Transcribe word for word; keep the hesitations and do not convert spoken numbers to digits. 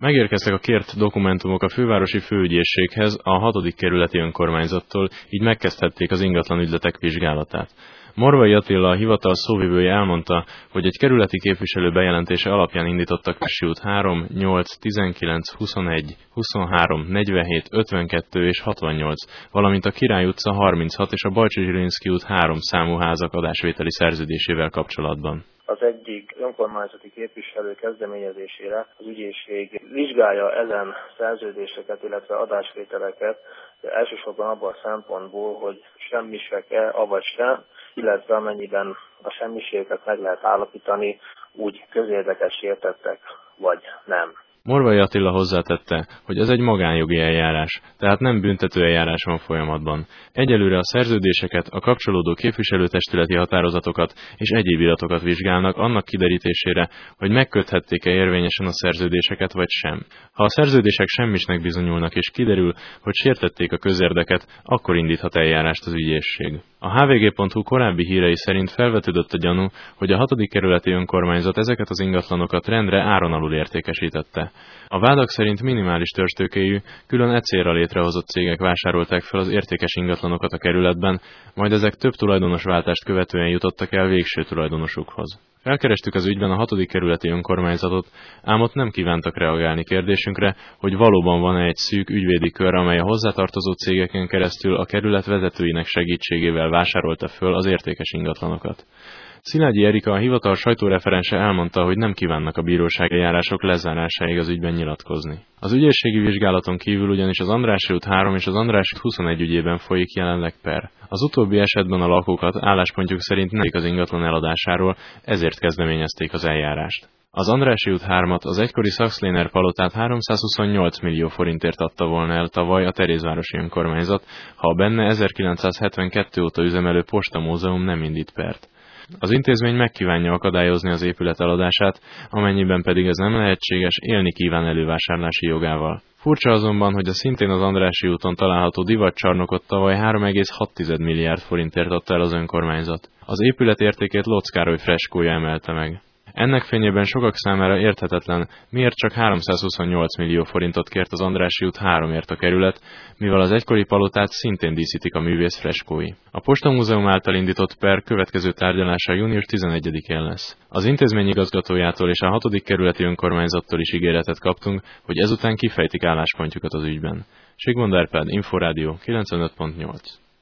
Megérkeztek a kért dokumentumok a fővárosi főügyészséghez a hatodik kerületi önkormányzattól, így megkezdhették az ingatlan ügyletek vizsgálatát. Morvai Attila, a hivatal szóvivője elmondta, hogy egy kerületi képviselő bejelentése alapján indítottak Kősi út három, nyolc, tizenkilenc, huszonegy, huszonhárom, negyvenhét, ötvenkettő és hatvannyolc, valamint a Király utca harminchat és a Bajcsy-Zsilinszky út három számú házak adásvételi szerződésével kapcsolatban. Az egyik önkormányzati képviselő kezdeményezésére az ügyészség vizsgálja ezen szerződéseket, illetve adásvételeket, elsősorban abban a szempontból, hogy semmisek-e, avagy sem, illetve amennyiben a semmiségeket meg lehet állapítani, úgy közérdeket sértettek, vagy nem. Morvai Attila hozzátette, hogy ez egy magánjogi eljárás, tehát nem büntető eljárás van folyamatban. Egyelőre a szerződéseket, a kapcsolódó képviselőtestületi határozatokat és egyéb iratokat vizsgálnak annak kiderítésére, hogy megköthették-e érvényesen a szerződéseket vagy sem. Ha a szerződések semmisnek bizonyulnak és kiderül, hogy sértették a közérdeket, akkor indíthat eljárást az ügyészség. A há vé gé pont hú korábbi hírei szerint felvetődött a gyanú, hogy a hatodik kerületi önkormányzat ezeket az ingatlanokat rendre áron alul értékesítette. A vádak szerint minimális törstőkéjű, külön e célra létrehozott cégek vásárolták fel az értékes ingatlanokat a kerületben, majd ezek több tulajdonosváltást követően jutottak el végső tulajdonosukhoz. Felkerestük az ügyben a hatodik kerületi önkormányzatot, ám ott nem kívántak reagálni kérdésünkre, hogy valóban van-e egy szűk ügyvédi kör, amely a hozzátartozó cégeken keresztül a kerület vezetőinek segítségével vásárolta föl az értékes ingatlanokat. Szilágyi Erika, a hivatal sajtóreferense elmondta, hogy nem kívánnak a bírósági eljárások lezárásáig az ügyben nyilatkozni. Az ügyészségi vizsgálaton kívül ugyanis az Andrássy út három és az Andrássy út huszonegy ügyében folyik jelenleg per. Az utóbbi esetben a lakókat álláspontjuk szerint nem az ingatlan eladásáról, ezért kezdeményezték az eljárást. Az Andrássy út hármat, az egykori Sachs-Lehner palotát háromszázhuszonnyolc millió forintért adta volna el tavaly a Terézvárosi önkormányzat, ha a benne ezerkilencszázhetvenkettő óta üzemelő postamúzeum nem indít pert. Az intézmény megkívánja akadályozni az épület eladását, amennyiben pedig ez nem lehetséges, élni kíván elővásárlási jogával. Furcsa azonban, hogy a szintén az Andrássy úton található divatcsarnokot tavaly három egész hat milliárd forintért adta el az önkormányzat. Az épület értékét Lotz Károly freskója emelte meg. Ennek fényében sokak számára érthetetlen, miért csak háromszázhuszonnyolc millió forintot kért az Andrássy út háromért a kerület, mivel az egykori palotát szintén díszítik a művész freskói. A Postamúzeum által indított per következő tárgyalása június tizenegyedikén lesz. Az intézmény igazgatójától és a hatodik kerületi önkormányzattól is ígéretet kaptunk, hogy ezután kifejtik álláspontjukat az ügyben. Sigmond Árpád, Inforádió kilencvenöt pont nyolc.